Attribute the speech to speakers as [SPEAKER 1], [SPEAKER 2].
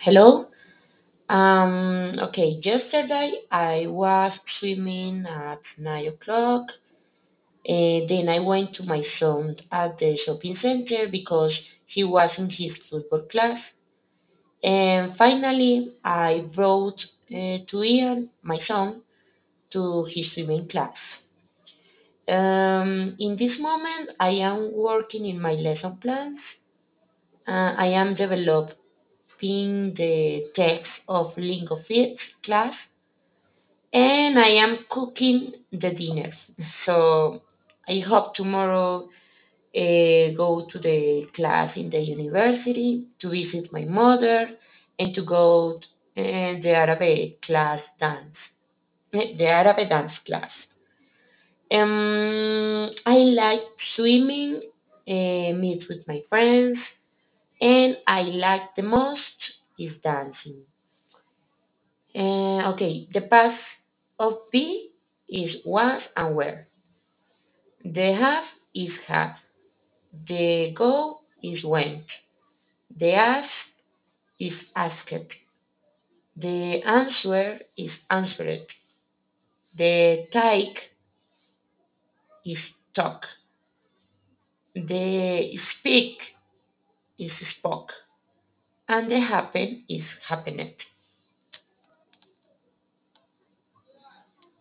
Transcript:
[SPEAKER 1] Hello. Okay, yesterday I was swimming at 9 o'clock. Then I went to my son at the shopping center because he was in his football class. And finally, I brought to Ian, my son, to his swimming class. In this moment, I am working in my lesson plans. I am developing the text of Lingo Fit class and I am cooking the dinner. So I hope tomorrow go to the class in the university to visit my mother and to go the Arabic class dance, the Arabic dance class. I like swimming, meet with my friends, and I like the most is dancing. Okay, the past of be is was and were. The have is had. The go is went. The ask is asked. The answer is answered. The take is talk. The speak is spoke. And the happen is happened.